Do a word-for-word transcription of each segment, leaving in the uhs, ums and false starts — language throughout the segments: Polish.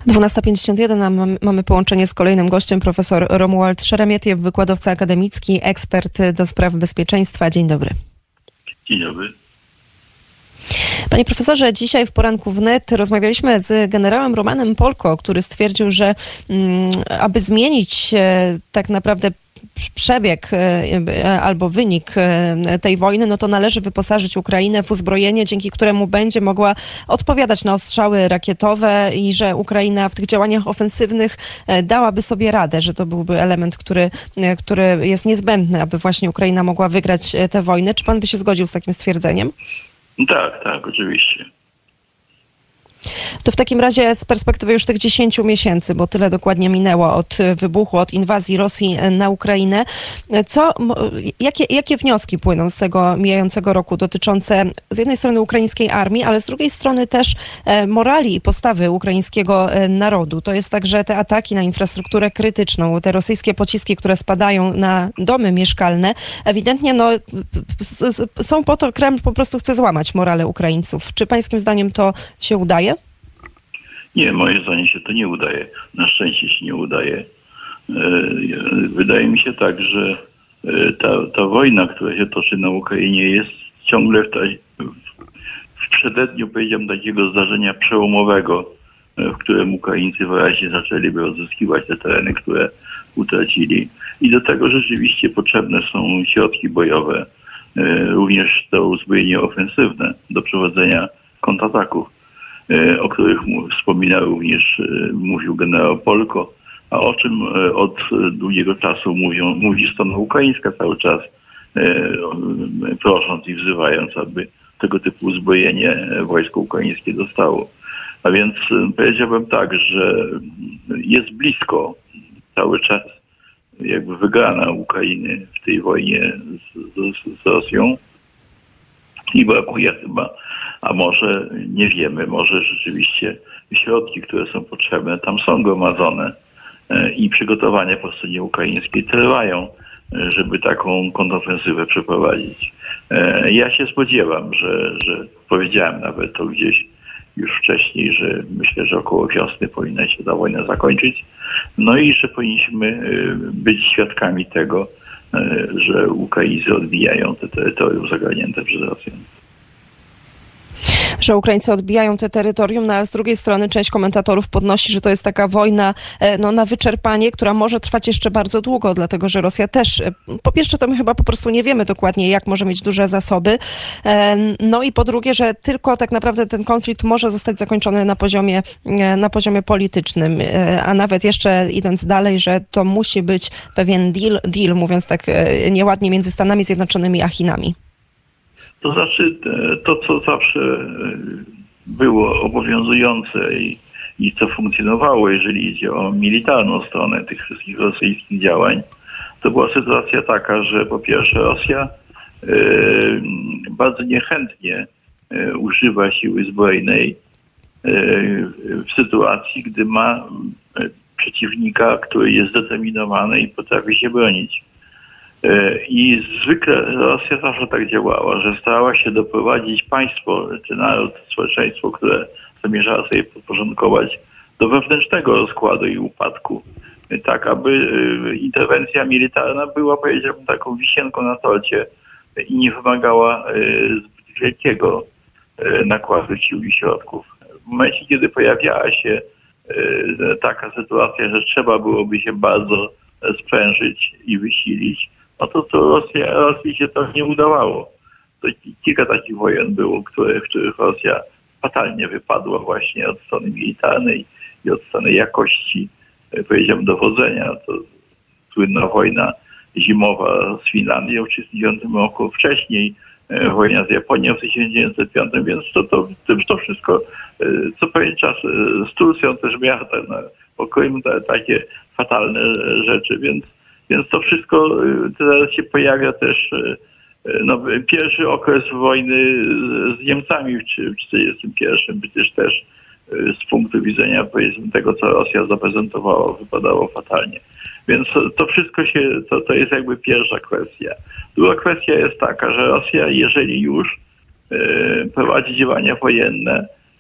dwunasta pięćdziesiąt jeden, a mamy połączenie z kolejnym gościem, profesor Romuald Szeremietiew, wykładowca akademicki, ekspert do spraw bezpieczeństwa. Dzień dobry. Dzień dobry. Panie profesorze, dzisiaj w poranku wnet rozmawialiśmy z generałem Romanem Polko, który stwierdził, że mm, aby zmienić e, tak naprawdę przebieg e, albo wynik e, tej wojny, no to należy wyposażyć Ukrainę w uzbrojenie, dzięki któremu będzie mogła odpowiadać na ostrzały rakietowe i że Ukraina w tych działaniach ofensywnych e, dałaby sobie radę, że to byłby element, który, e, który jest niezbędny, aby właśnie Ukraina mogła wygrać tę wojnę. Czy pan by się zgodził z takim stwierdzeniem? Tak, tak, oczywiście. To w takim razie z perspektywy już tych dziesięciu miesięcy, bo tyle dokładnie minęło od wybuchu, od inwazji Rosji na Ukrainę, co, jakie, jakie wnioski płyną z tego mijającego roku dotyczące z jednej strony ukraińskiej armii, ale z drugiej strony też morali i postawy ukraińskiego narodu? To jest tak, że te ataki na infrastrukturę krytyczną, te rosyjskie pociski, które spadają na domy mieszkalne, ewidentnie no, są po to, Kreml po prostu chce złamać morale Ukraińców. Czy pańskim zdaniem to się udaje? Nie, moim zdaniem się to nie udaje. Na szczęście się nie udaje. Wydaje mi się tak, że ta, ta wojna, która się toczy na Ukrainie, jest ciągle w, tej, w przededniu, powiedziałbym, takiego zdarzenia przełomowego, w którym Ukraińcy wyraźnie zaczęliby odzyskiwać te tereny, które utracili. I do tego rzeczywiście potrzebne są środki bojowe, również to uzbrojenie ofensywne do prowadzenia kontrataków, o których wspominał również, mówił generał Polko, a o czym od długiego czasu mówią, mówi strona ukraińska cały czas, prosząc i wzywając, aby tego typu uzbrojenie wojsko ukraińskie dostało. A więc powiedziałbym tak, że jest blisko cały czas jakby wygrana Ukrainy w tej wojnie z, z, z Rosją i brakuje chyba, a może nie wiemy, może rzeczywiście środki, które są potrzebne, tam są gromadzone i przygotowania po stronie ukraińskiej trwają, żeby taką kontrofensywę przeprowadzić. Ja się spodziewam, że, że powiedziałem nawet to gdzieś już wcześniej, że myślę, że około wiosny powinna się ta wojna zakończyć. No i że powinniśmy być świadkami tego, że Ukraińcy odbijają te terytorium zagarnięte przez Rosjan. Że Ukraińcy odbijają te terytorium, no ale z drugiej strony część komentatorów podnosi, że to jest taka wojna no, na wyczerpanie, która może trwać jeszcze bardzo długo, dlatego że Rosja też, po pierwsze to my chyba po prostu nie wiemy dokładnie, jak może mieć duże zasoby, no i po drugie, że tylko tak naprawdę ten konflikt może zostać zakończony na poziomie, na poziomie politycznym, a nawet jeszcze idąc dalej, że to musi być pewien deal, deal mówiąc tak nieładnie, między Stanami Zjednoczonymi a Chinami. To znaczy to, co zawsze było obowiązujące i, i co funkcjonowało, jeżeli idzie o militarną stronę tych wszystkich rosyjskich działań, to była sytuacja taka, że po pierwsze Rosja y, bardzo niechętnie y, używa siły zbrojnej y, w sytuacji, gdy ma y, przeciwnika, który jest zdeterminowany i potrafi się bronić. I zwykle Rosja zawsze tak działała, że starała się doprowadzić państwo czy naród, społeczeństwo, które zamierzało sobie podporządkować do wewnętrznego rozkładu i upadku. Tak, aby interwencja militarna była, powiedziałbym, taką wisienką na torcie i nie wymagała zbyt wielkiego nakładu sił i środków. W momencie, kiedy pojawiała się taka sytuacja, że trzeba byłoby się bardzo sprężyć i wysilić, no to, to Rosja, Rosji się to nie udawało. To kilka takich wojen było, które, w których Rosja fatalnie wypadła właśnie od strony militarnej i od strony jakości, powiedziałbym, dowodzenia. To słynna wojna zimowa z Finlandią w tysiąc dziewięćset trzydziestym piątym roku, wcześniej wojna z Japonią w tysiąc dziewięćset piątym, więc to, to, to wszystko co pewien czas z Turcją też miała na pokoju takie fatalne rzeczy, więc Więc to wszystko teraz się pojawia też, no, pierwszy okres wojny z Niemcami w tysiąc dziewięćset czterdziestym pierwszym, przecież też z punktu widzenia, powiedzmy, tego, co Rosja zaprezentowała, wypadało fatalnie. Więc to wszystko się, to, to jest jakby pierwsza kwestia. Druga kwestia jest taka, że Rosja, jeżeli już prowadzi działania wojenne,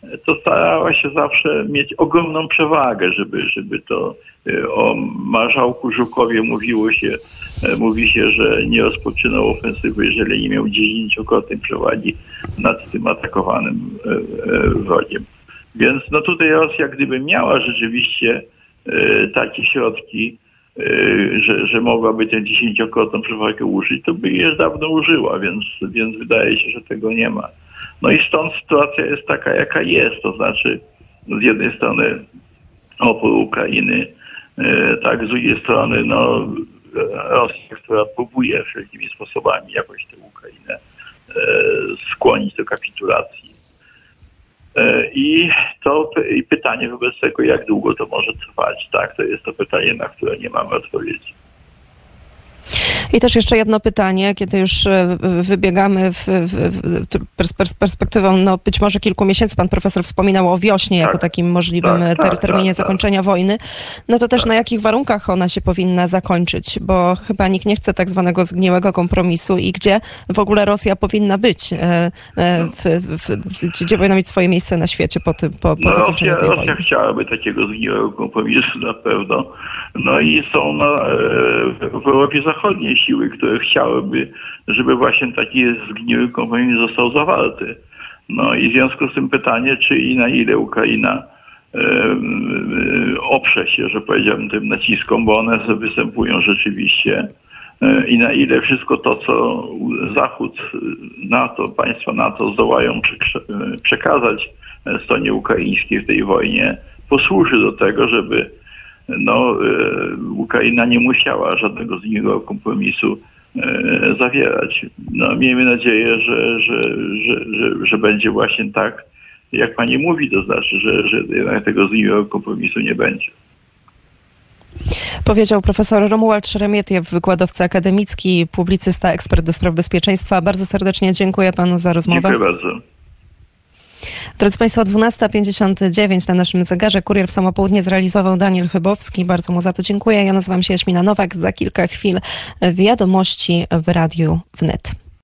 to starała się zawsze mieć ogromną przewagę, żeby, żeby to o marszałku Żukowie mówiło się, mówi się, że nie rozpoczynał ofensywy, jeżeli nie miał dziesięciokrotnej przewagi nad tym atakowanym wrogiem. Więc no tutaj Rosja, gdyby miała rzeczywiście takie środki, że, że mogłaby tę dziesięciokrotną przewagę użyć, to by jej już dawno użyła, więc, więc wydaje się, że tego nie ma. No i stąd sytuacja jest taka, jaka jest, to znaczy z jednej strony opór Ukrainy, tak, z drugiej strony no, Rosja, która próbuje wszelkimi sposobami jakoś tę Ukrainę skłonić do kapitulacji. I to i pytanie wobec tego, jak długo to może trwać, tak, to jest to pytanie, na które nie mamy odpowiedzi. I też jeszcze jedno pytanie, kiedy już wybiegamy w, w, w perspektywą no być może kilku miesięcy, pan profesor wspominał o wiośnie tak, jako takim możliwym tak, ter, terminie tak, zakończenia tak. wojny, no to też tak. na jakich warunkach ona się powinna zakończyć, bo chyba nikt nie chce tak zwanego zgniłego kompromisu i gdzie w ogóle Rosja powinna być, w, w, w, gdzie powinna mieć swoje miejsce na świecie po, tym, po, po no, zakończeniu Rosja, tej Rosja wojny. chciałaby takiego zgniłego kompromisu na pewno, no i są na, w Europie Zachodniej siły, które chciałyby, żeby właśnie taki zgniły kompromis został zawarty. No i w związku z tym pytanie, czy i na ile Ukraina e, e, oprze się, że powiedziałbym, tym naciskom, bo one występują rzeczywiście e, i na ile wszystko to, co Zachód, NATO, państwa NATO zdołają przekazać stronie ukraińskiej w tej wojnie, posłuży do tego, żeby no, Ukraina nie musiała żadnego zgniłego kompromisu zawierać. No, miejmy nadzieję, że, że, że, że, że będzie właśnie tak, jak pani mówi, to znaczy, że, że jednak tego zgniłego kompromisu nie będzie. Powiedział profesor Romuald Szeremietiew, wykładowca akademicki, publicysta, ekspert do spraw bezpieczeństwa. Bardzo serdecznie dziękuję panu za rozmowę. Dziękuję bardzo. Drodzy Państwo, dwunasta pięćdziesiąt dziewięć na naszym zegarze. Kurier w samo południe zrealizował Daniel Chybowski. Bardzo mu za to dziękuję. Ja nazywam się Jaśmina Nowak. Za kilka chwil wiadomości w Radiu Wnet.